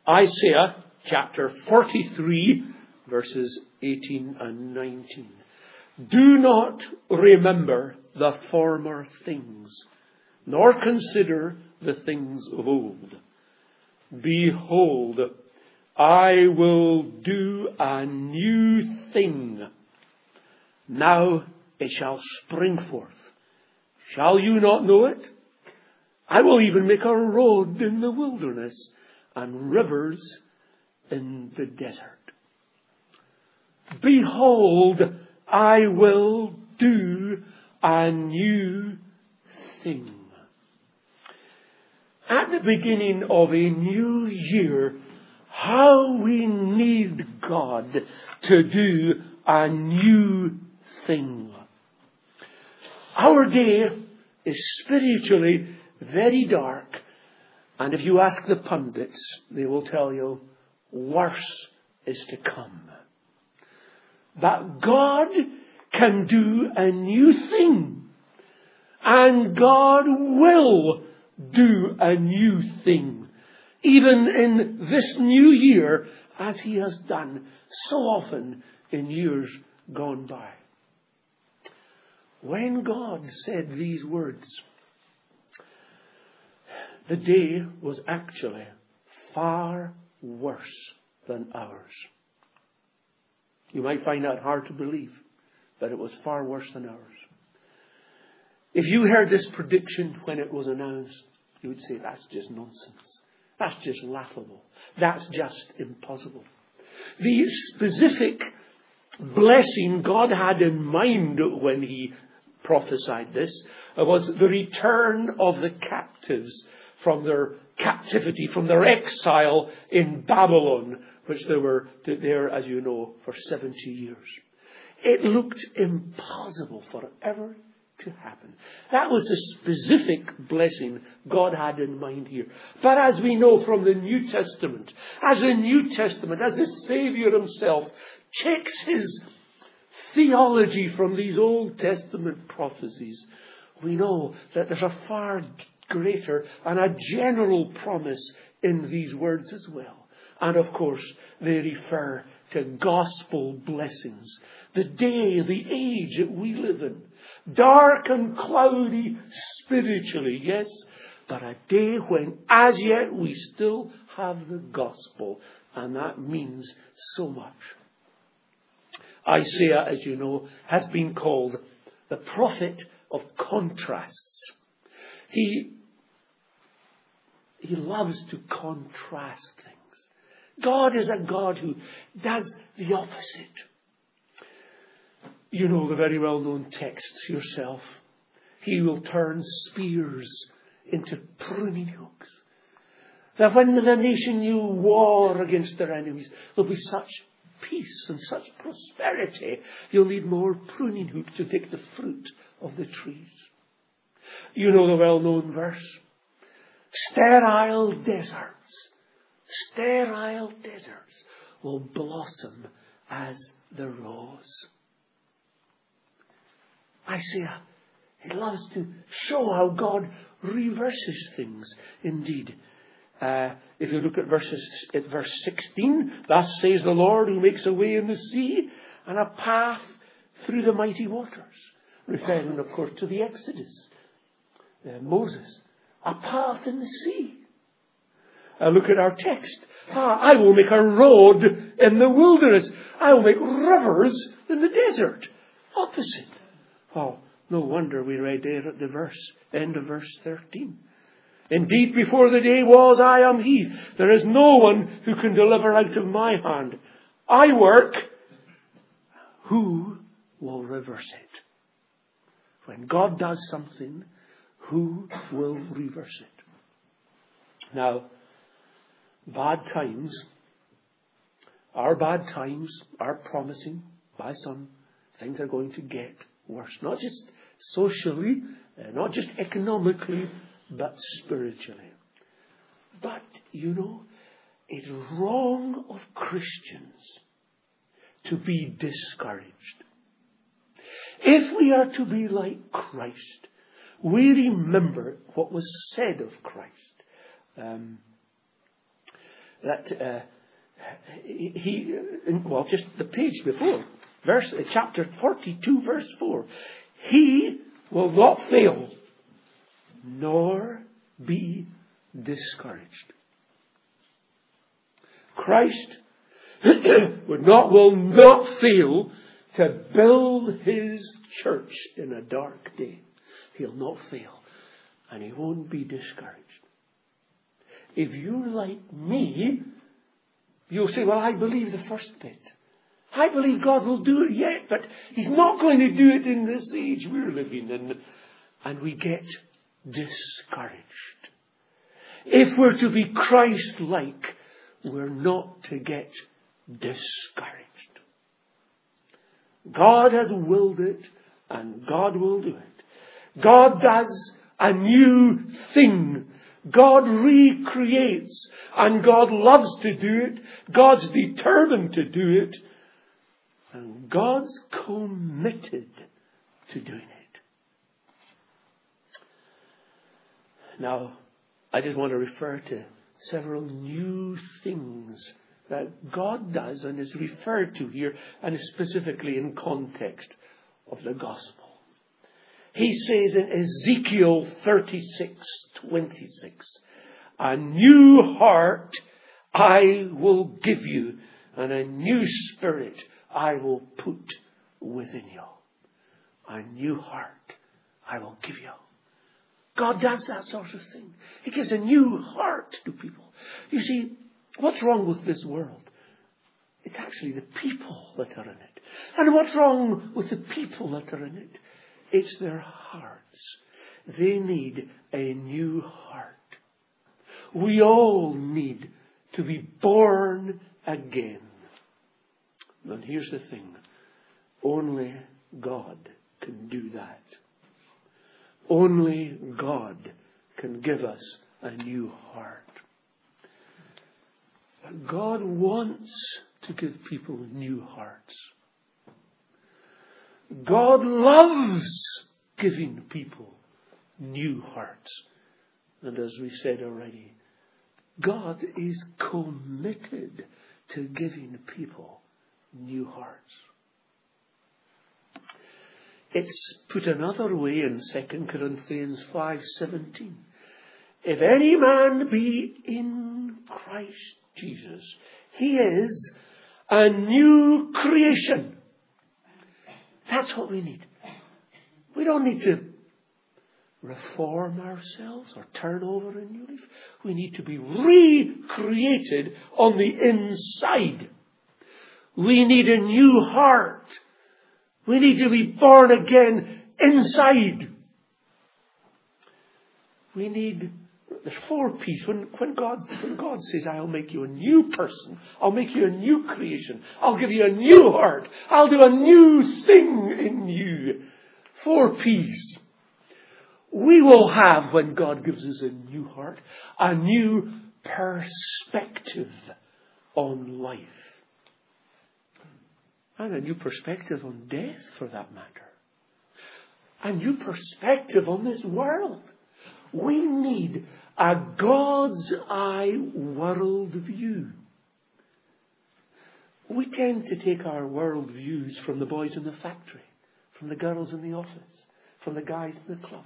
Isaiah chapter 43, verses 18 and 19. Do not remember the former things, nor consider the things of old. Behold, I will do a new thing. Now it shall spring forth. Shall you not know it? I will even make a road in the wilderness and rivers in the desert. Behold, I will do a new thing. At the beginning of a new year, how we need God to do a new thing. Our day is spiritually very dark, and if you ask the pundits, they will tell you worse is to come. But God can do a new thing, and God will do a new thing, even in this new year, as He has done so often in years gone by. When God said these words, the day was actually far worse than ours. You might find that hard to believe, but it was far worse than ours. If you heard this prediction when it was announced, you would say, that's just nonsense. That's just laughable. That's just impossible. The specific blessing God had in mind when He prophesied this was the return of the captives from their captivity, from their exile in Babylon, which they were there, as you know, for 70 years. It looked impossible for it ever to happen. That was the specific blessing God had in mind here. But as we know from the New Testament, as the Saviour Himself checks His theology from these Old Testament prophecies, we know that there's a far greater and a general promise in these words as well. And of course, they refer to gospel blessings. The day, the age that we live in. Dark and cloudy spiritually, yes. But a day when as yet we still have the gospel. And that means so much. Isaiah, as you know, has been called the prophet of contrasts. He loves to contrast things. God is a God who does the opposite. You know the very well-known texts yourself. He will turn spears into pruning hooks. That when the nation you war against their enemies, there'll be such peace and such prosperity, you'll need more pruning hooks to take the fruit of the trees. You know the well-known verse. Sterile deserts will blossom as the rose. Isaiah, he loves to show how God reverses things. Indeed, if you look at verse 16, thus says the Lord who makes a way in the sea and a path through the mighty waters. Referring, of course, to the Exodus. Moses, a path in the sea. Look at our text. I will make a road in the wilderness. I will make rivers in the desert. Opposite. Oh, no wonder we read there at the end of verse 13. Indeed, before the day was, I am He. There is no one who can deliver out of my hand. I work. Who will reverse it? When God does something, who will reverse it? Now, bad times are promising by some. Things are going to get worse. Not just socially, not just economically, but spiritually. But, you know, it's wrong of Christians to be discouraged. If we are to be like Christ, we remember what was said of Christ. that just the page before, chapter 42, verse 4. He will not fail, nor be discouraged. Christ will not fail to build His church in a dark day. He'll not fail, and He won't be discouraged. If you're like me, you'll say, well, I believe the first bit. I believe God will do it yet, but He's not going to do it in this age we're living in. And we get discouraged. If we're to be Christ-like, we're not to get discouraged. God has willed it, and God will do it. God does a new thing. God recreates, and God loves to do it. God's determined to do it, and God's committed to doing it. Now, I just want to refer to several new things that God does and is referred to here, and specifically in context of the gospel. He says in Ezekiel 36:26, a new heart I will give you, and a new spirit I will put within you. A new heart I will give you. God does that sort of thing. He gives a new heart to people. You see, what's wrong with this world? It's actually the people that are in it. And what's wrong with the people that are in it? It's their hearts. They need a new heart. We all need to be born again. And here's the thing. Only God can do that. Only God can give us a new heart. God wants to give people new hearts. God loves giving people new hearts. And as we said already, God is committed to giving people new hearts. It's put another way in 2 Corinthians 5:17. If any man be in Christ Jesus, he is a new creation. That's what we need. We don't need to reform ourselves or turn over a new leaf. We need to be recreated on the inside. We need a new heart. We need to be born again inside. We need, there's 4 P's. When God says, I'll make you a new person, I'll make you a new creation, I'll give you a new heart, I'll do a new thing in you. 4 P's. We will have, when God gives us a new heart, a new perspective on life. And a new perspective on death, for that matter. A new perspective on this world. We need a God's eye world view. We tend to take our world views from the boys in the factory, from the girls in the office, from the guys in the club.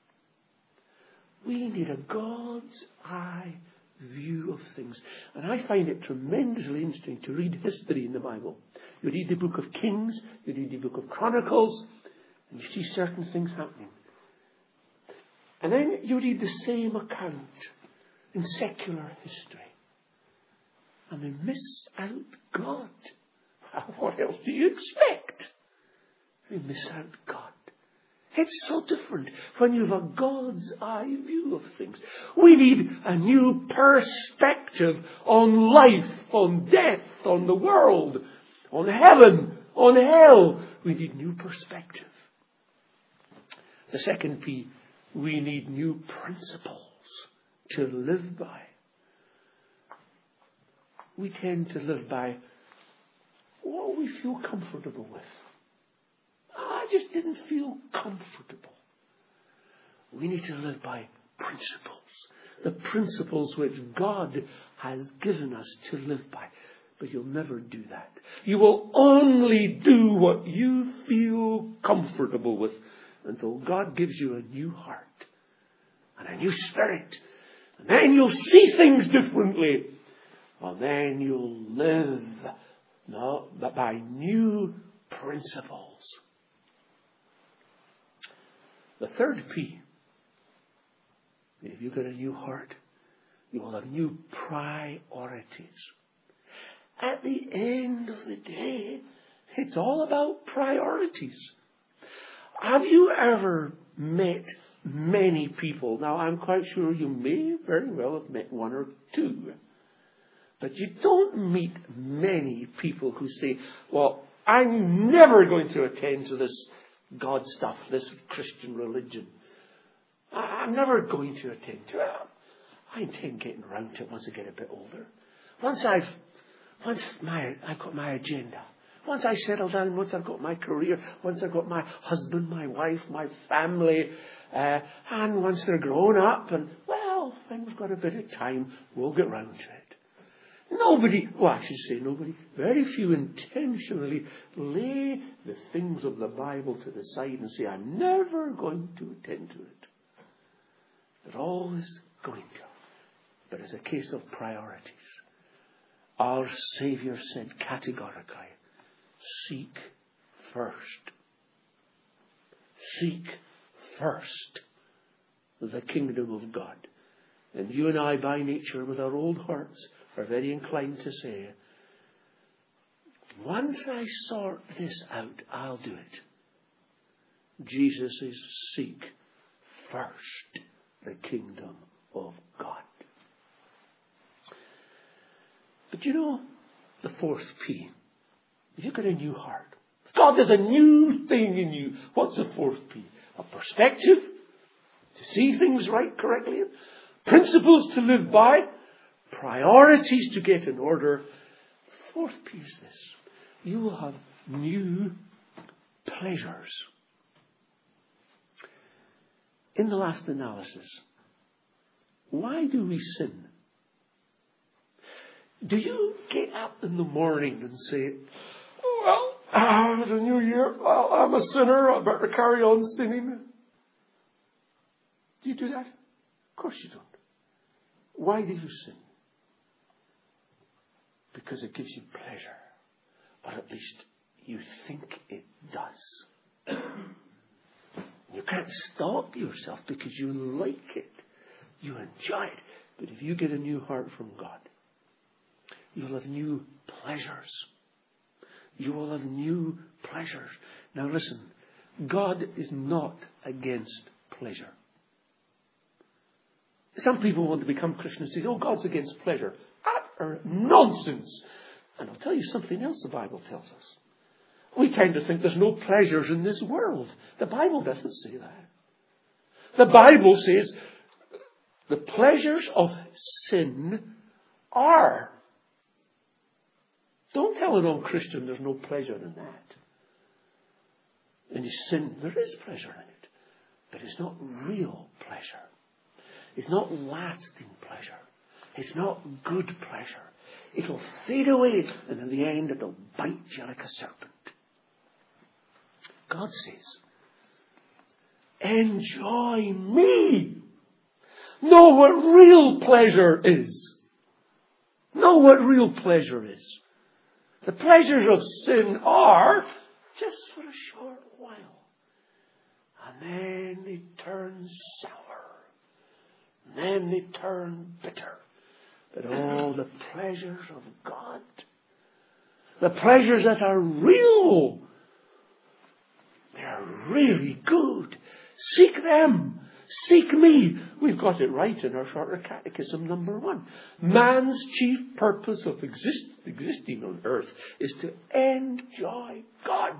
We need a God's eye view of things. And I find it tremendously interesting to read history in the Bible. You read the book of Kings, you read the book of Chronicles, and you see certain things happening. And then you read the same account in secular history. And they miss out God. What else do you expect? They miss out God. It's so different when you have a God's eye view of things. We need a new perspective on life, on death, on the world, on heaven, on hell. We need new perspective. The second P, we need new principles to live by. We tend to live by what we feel comfortable with. I just didn't feel comfortable. We need to live by principles. the principles which God has given us to live by. But you'll never do that. You will only do what you feel comfortable with until God gives you a new heart and a new spirit. And then you'll see things differently. And then you'll live by new principles. The third P. If you've got a new heart, you will have new priorities. At the end of the day, it's all about priorities. Have you ever met many people? Now, I'm quite sure you may very well have met one or two. But you don't meet many people who say, well, I'm never going to attend to this God stuff, this Christian religion. I'm never going to attend to it. I intend getting around to it once I get a bit older. Once I've got my agenda. Once I settle down, once I've got my career, once I've got my husband, my wife, my family, and once they're grown up, and well, when we've got a bit of time, we'll get round to it. Nobody, very few intentionally lay the things of the Bible to the side and say, I'm never going to attend to it. They're always going to. But it's a case of priorities. Our Saviour said categorically, seek first. Seek first the kingdom of God. And you and I, by nature, with our old hearts, are very inclined to say, once I sort this out, I'll do it. Jesus is seek first the kingdom of God. But you know, the fourth P, if you've got a new heart, God does a new thing in you. What's the fourth P? A perspective to see things right, correctly. Principles to live by. Priorities to get in order. Fourth P is this. You will have new pleasures. In the last analysis, why do we sin? Do you get up in the morning and say, well, it's a new year, well, I'm a sinner, I better carry on sinning? Do you do that? Of course you don't. Why do you sin? Because it gives you pleasure. Or at least you think it does. You can't stop yourself because you like it. You enjoy it. But if you get a new heart from God, you'll have new pleasures. You will have new pleasures. Now listen, God is not against pleasure. Some people want to become Christians and say, oh, God's against pleasure. Utter nonsense. And I'll tell you something else the Bible tells us. We kind of think there's no pleasures in this world. The Bible doesn't say that. The Bible says the pleasures of sin are. Don't tell a non-Christian there's no pleasure in that. In his sin, there is pleasure in it. But it's not real pleasure. It's not lasting pleasure. It's not good pleasure. It'll fade away, and in the end it'll bite you like a serpent. God says, enjoy me. Know what real pleasure is. Know what real pleasure is. The pleasures of sin are just for a short while. And then they turn sour. And then they turn bitter. But all the pleasures of God, the pleasures that are real, they're really good. Seek them. Seek me. We've got it right in our Shorter Catechism, number 1. Man's chief purpose of existing on earth is to enjoy God.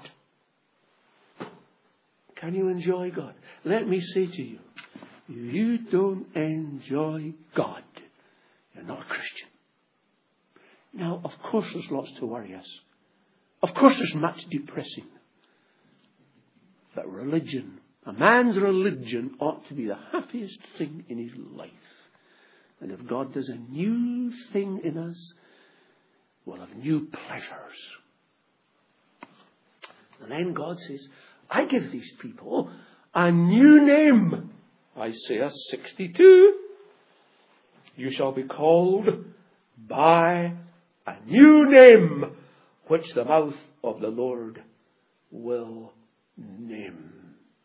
Can you enjoy God? Let me say to you, if you don't enjoy God, you're not a Christian. Now, of course there's lots to worry us. Of course there's much depressing. But religion, a man's religion ought to be the happiest thing in his life. And if God does a new thing in us, we'll have new pleasures. And then God says, I give these people a new name. Isaiah 62. You shall be called by a new name, which the mouth of the Lord will name.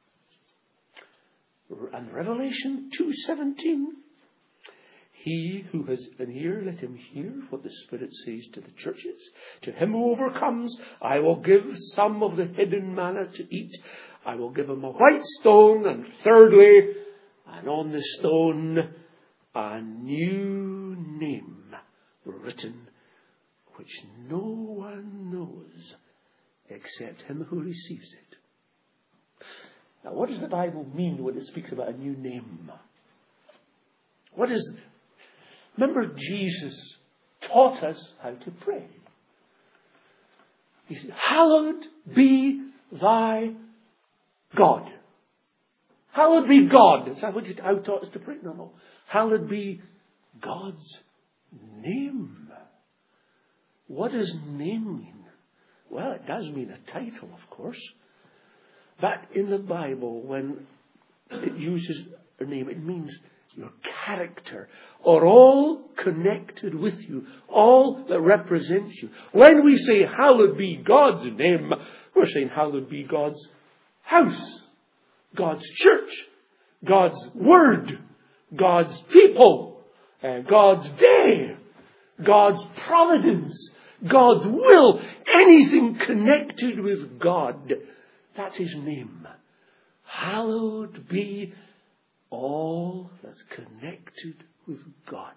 And Revelation 2:17. He who has an ear, let him hear what the Spirit says to the churches. To him who overcomes, I will give some of the hidden manna to eat. I will give him a white stone, and thirdly, and on the stone, a new name written, which no one knows except him who receives it. Now, what does the Bible mean when it speaks about a new name? What is... Remember, Jesus taught us how to pray. He said, hallowed be thy God. Hallowed be God. Is that how he taught us to pray? No. Hallowed be God's name. What does name mean? Well, it does mean a title, of course. But in the Bible, when it uses a name, it means your character, or all connected with you, all that represents you. When we say, hallowed be God's name, we're saying, hallowed be God's house, God's church, God's word, God's people, God's day, God's providence, God's will, anything connected with God. That's his name. Hallowed be all that's connected with God.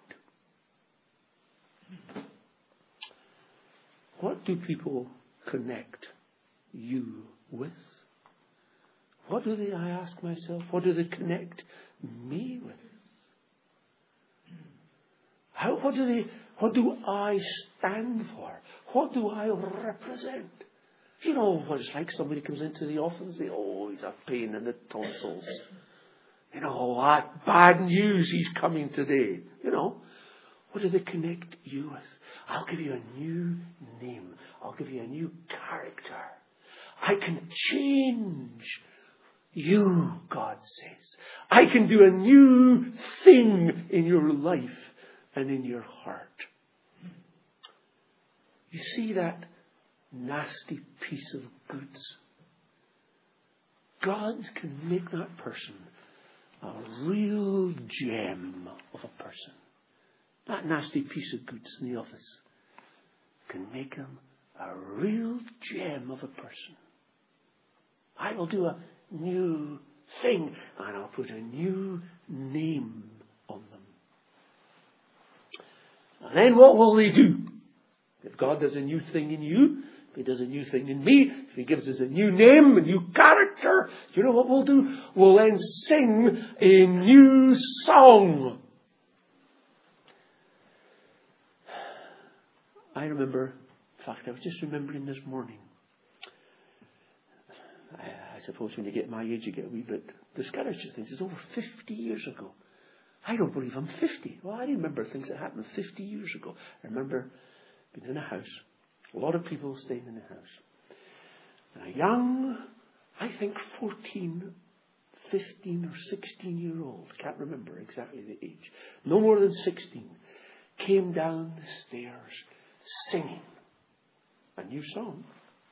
What do people connect you with? What do they, I ask myself, what do they connect me with? What do I stand for? What do I represent? You know what it's like? Somebody comes into the office and says, oh, he's a pain in the tonsils. You know, what bad news he's coming today. You know, what do they connect you with? I'll give you a new name. I'll give you a new character. I can change you, God says. I can do a new thing in your life and in your heart. You see that nasty piece of goods? God can make that person a real gem of a person. That nasty piece of goods in the office can make him a real gem of a person. I will do a new thing and I'll put a new name on them. And then what will they do? If God does a new thing in you, if he does a new thing in me, if he gives us a new name, a new character, you know what we'll do? We'll then sing a new song. I remember, in fact, I was just remembering this morning. I suppose when you get my age, you get a wee bit discouraged at things. It's over 50 years ago. I don't believe I'm 50. Well, I remember things that happened 50 years ago. I remember being in a house. A lot of people staying in the house. And a young, I think 14, 15 or 16-year-old, can't remember exactly the age, no more than 16, came down the stairs singing a new song.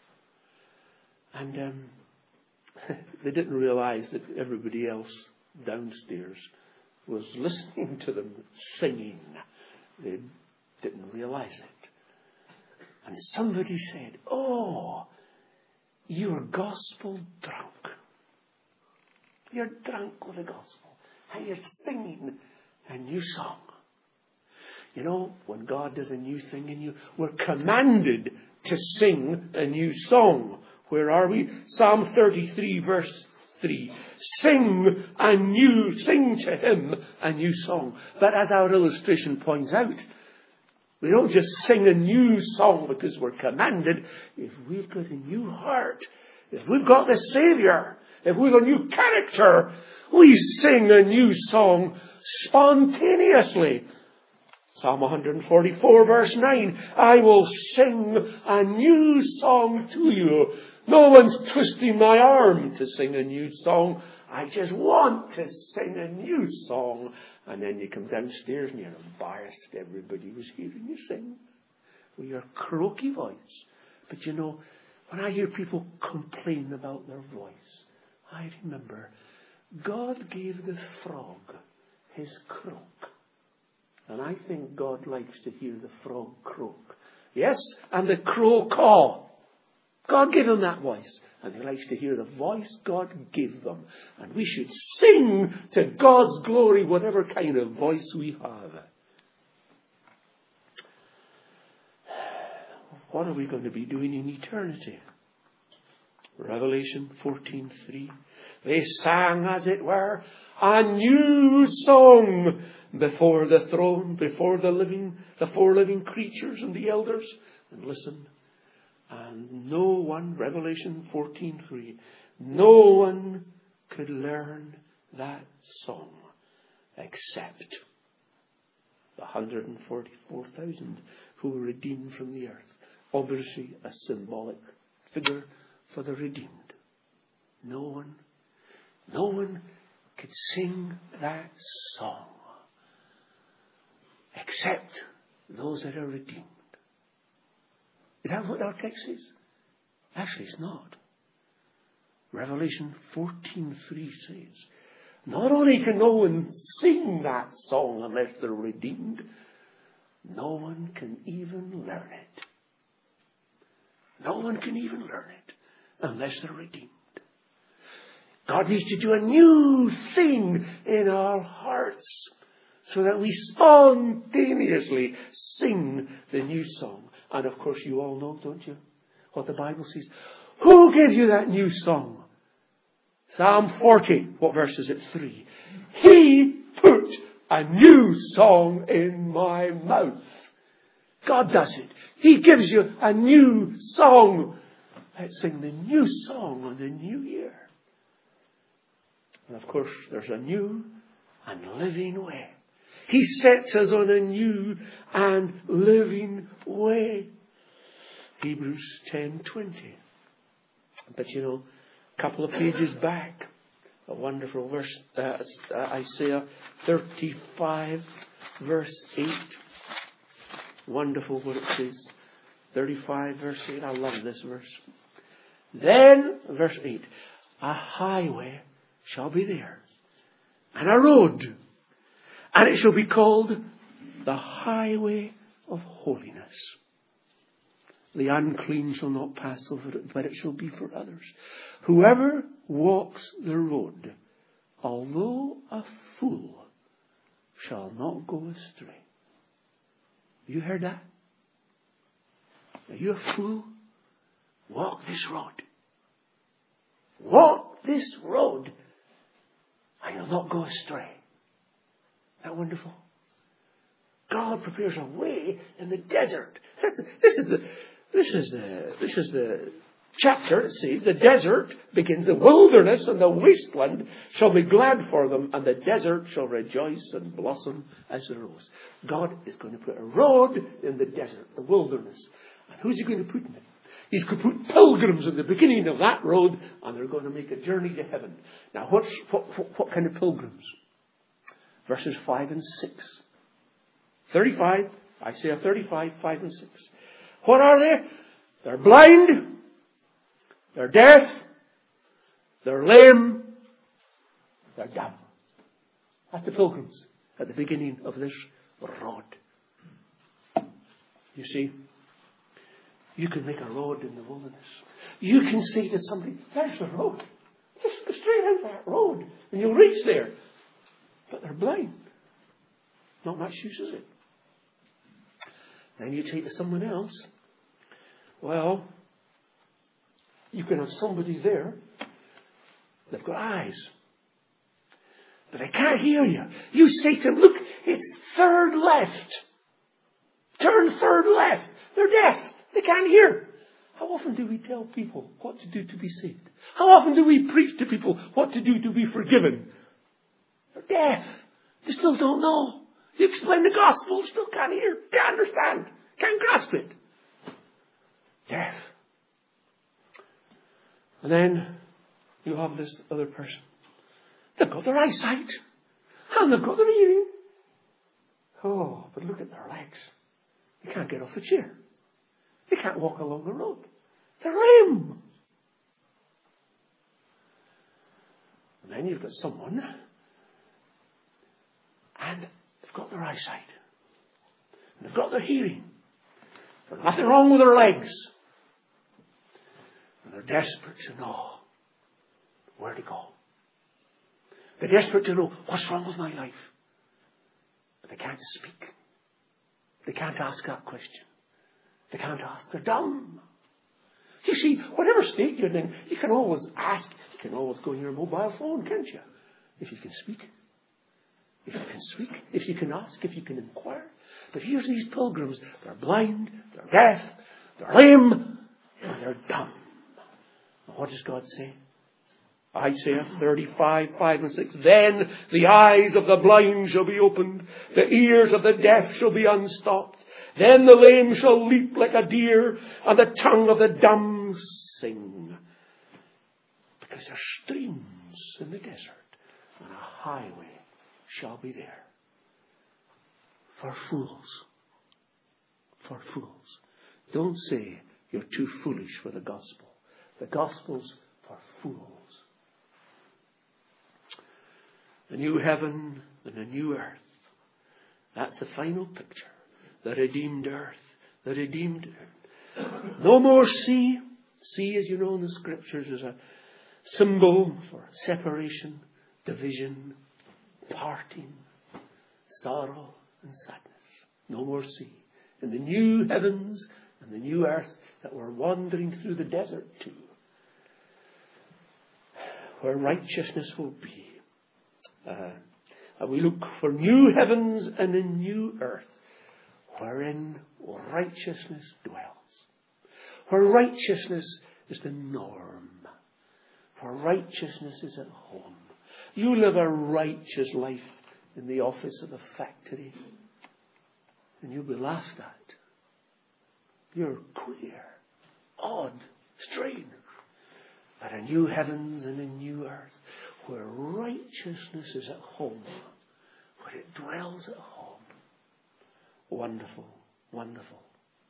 And they didn't realize that everybody else downstairs was listening to them singing. They didn't realize it. And somebody said, oh, you're gospel drunk. You're drunk with the gospel. And you're singing a new song. You know, when God does a new thing in you, we're commanded to sing a new song. Where are we? Psalm 33 verse 3. Sing to him a new song. But as our illustration points out, we don't just sing a new song because we're commanded. If we've got a new heart, if we've got the Savior, if we've a new character, we sing a new song spontaneously Psalm 144 verse 9, I will sing a new song to you. No one's twisting my arm to sing a new song. I just want to sing a new song. And then you come downstairs and you're embarrassed. Everybody was hearing you sing with your croaky voice. But you know, when I hear people complain about their voice, I remember God gave the frog his croak. And I think God likes to hear the frog croak. Yes, and the crow caw. God gave him that voice. And he likes to hear the voice God gave them. And we should sing to God's glory whatever kind of voice we have. What are we going to be doing in eternity? Revelation 14:3. They sang, as it were, a new song before the throne, before the four living creatures and the elders. And listen, and no one, Revelation 14:3, no one could learn that song except the 144,000 who were redeemed from the earth. Obviously a symbolic figure for the redeemed. No one could sing that song except those that are redeemed. Is that what our text says? Actually, it's not. Revelation 14:3 says, not only can no one sing that song unless they're redeemed, no one can even learn it. No one can even learn it unless they're redeemed. God needs to do a new thing in our hearts so that we spontaneously sing the new song. And of course you all know, don't you, what the Bible says. Who gave you that new song? Psalm 40, what verse is it? 3. He put a new song in my mouth. God does it. He gives you a new song. Let's sing the new song on the new year. And of course, there's a new and living way. He sets us on a new and living way. Hebrews 10:20. But you know, a couple of pages back, a wonderful verse, Isaiah 35 verse 8. Wonderful what it says. 35 verse 8. I love this verse. Then, verse 8, a highway shall be there, and a road, and it shall be called the highway of holiness. The unclean shall not pass over it, but it shall be for others. Whoever walks the road, although a fool, shall not go astray. You heard that? Are you a fool? Walk this road. Walk this road, and you'll not go astray. Isn't that wonderful? God prepares a way in the desert. This is the chapter. It says the desert begins. The wilderness and the wasteland shall be glad for them, and the desert shall rejoice and blossom as a rose. God is going to put a road in the desert, the wilderness. And who's He going to put in it? He's going to put pilgrims at the beginning of that road, and they're going to make a journey to heaven. Now, what kind of pilgrims? Verses 5 and 6. 35, Isaiah 35, 5 and 6. What are they? They're blind, they're deaf, they're lame, they're dumb. That's the pilgrims at the beginning of this road. You see, you can make a road in the wilderness. You can say to somebody, there's the road. Just go straight out that road and you'll reach there. But they're blind. Not much use, is it? Then you take to someone else. Well, you can have somebody there. They've got eyes. But they can't hear you. You say to them, look, it's third left. Turn third left. They're deaf. They can't hear. How often do we tell people what to do to be saved? How often do we preach to people what to do to be forgiven? They're deaf. They still don't know. You explain the gospel, still can't hear, can't understand, can't grasp it. Deaf. And then you have this other person. They've got their eyesight. And they've got their hearing. Oh, but look at their legs. They can't get off a chair. They can't walk along the road. They're lame. And then you've got someone, and they've got their eyesight. And they've got their hearing. There's nothing wrong with their legs. And they're desperate to know where to go. They're desperate to know what's wrong with my life. But they can't speak. They can't ask that question. They can't ask. They're dumb. You see, whatever state you're in, you can always ask. You can always go on your mobile phone, can't you? If you can speak. If you can speak. If you can ask. If you can inquire. But here's these pilgrims. They're blind. They're deaf. They're lame. And they're dumb. And what does God say? Isaiah 35, 5 and 6. Then the eyes of the blind shall be opened. The ears of the deaf shall be unstopped. Then the lame shall leap like a deer, and the tongue of the dumb sing. Because there are streams in the desert, and a highway shall be there. For fools. For fools. Don't say you're too foolish for the gospel. The gospel's for fools. The new heaven and the new earth. That's the final picture. The redeemed earth. The redeemed earth. No more sea. Sea, as you know in the scriptures, is a symbol for separation, division, parting, sorrow and sadness. No more sea. In the new heavens and the new earth that we're wandering through the desert to, where righteousness will be. And we look for new heavens and a new earth wherein righteousness dwells. Where righteousness is the norm. Where righteousness is at home. You live a righteous life in the office of a factory and you'll be laughed at. You're queer, odd, strange. But a new heavens and a new earth where righteousness is at home, where it dwells at home. Wonderful, wonderful.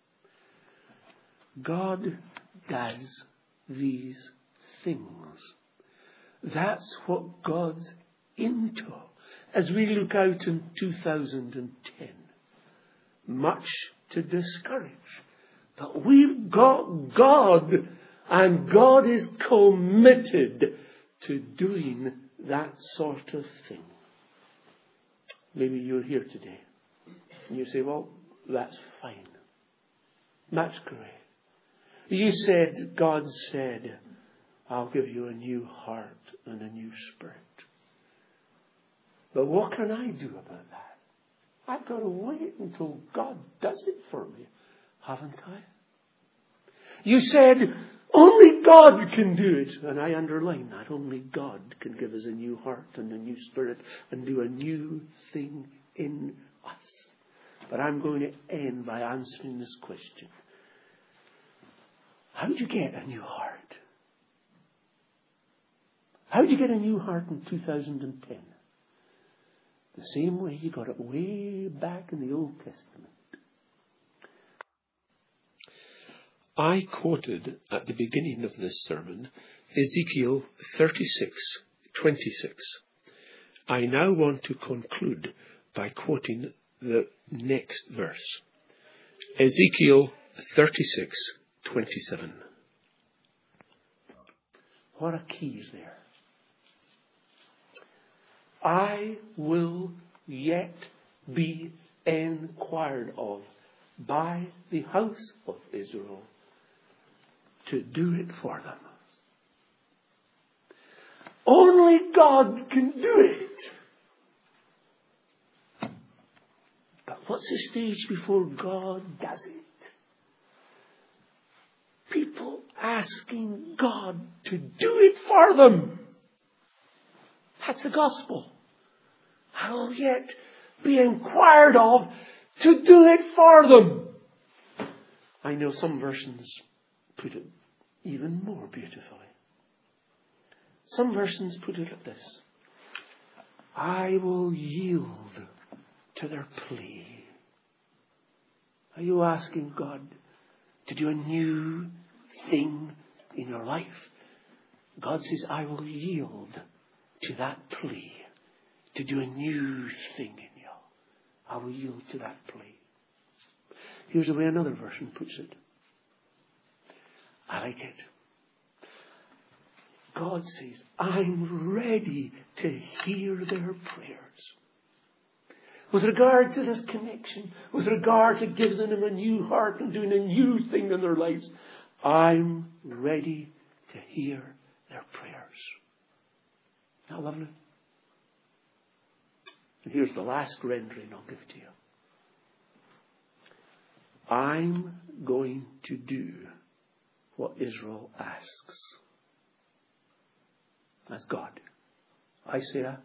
God does these things. That's what God's into as we look out in 2010. Much to discourage. But we've got God, and God is committed to doing that sort of thing. Maybe you're here today and you say, well, that's fine. That's great. You said, God said, I'll give you a new heart and a new spirit. But what can I do about that? I've got to wait until God does it for me, haven't I? You said, only God can do it. And I underline that. Only God can give us a new heart and a new spirit and do a new thing in us. But I'm going to end by answering this question. How do you get a new heart? How do you get a new heart in 2010? The same way you got it way back in the Old Testament. I quoted at the beginning of this sermon Ezekiel 36:26. I now want to conclude by quoting the next verse. Ezekiel 36:27. What a key is there. I will yet be inquired of by the house of Israel to do it for them. Only God can do it. But what's the stage before God does it? People asking God to do it for them. That's the gospel. I will yet be inquired of to do it for them. I know some versions put it even more beautifully. Some versions put it like this: I will yield to their plea. Are you asking God to do a new thing in your life? God says, I will yield to that plea to do a new thing in you. I will yield to that plea. Here's the way another version puts it. I like it. God says, I'm ready to hear their prayers. With regard to this connection, with regard to giving them a new heart and doing a new thing in their lives, I'm ready to hear their prayers. Isn't that lovely? And here's the last rendering I'll give to you. I'm going to do what Israel asks. That's God. Isaiah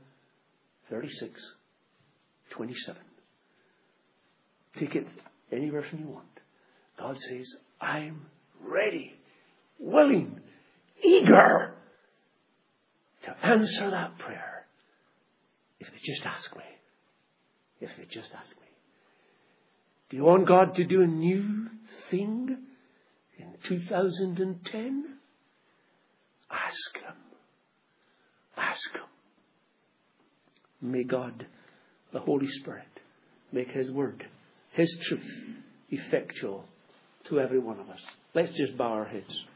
36:27. Take it any version you want. God says, I'm ready, willing, eager to answer that prayer if they just ask me. If they just ask me. Do you want God to do a new thing in 2010? Ask Him. Ask Him. May God, the Holy Spirit, make His word, His truth, effectual to every one of us. Let's just bow our heads.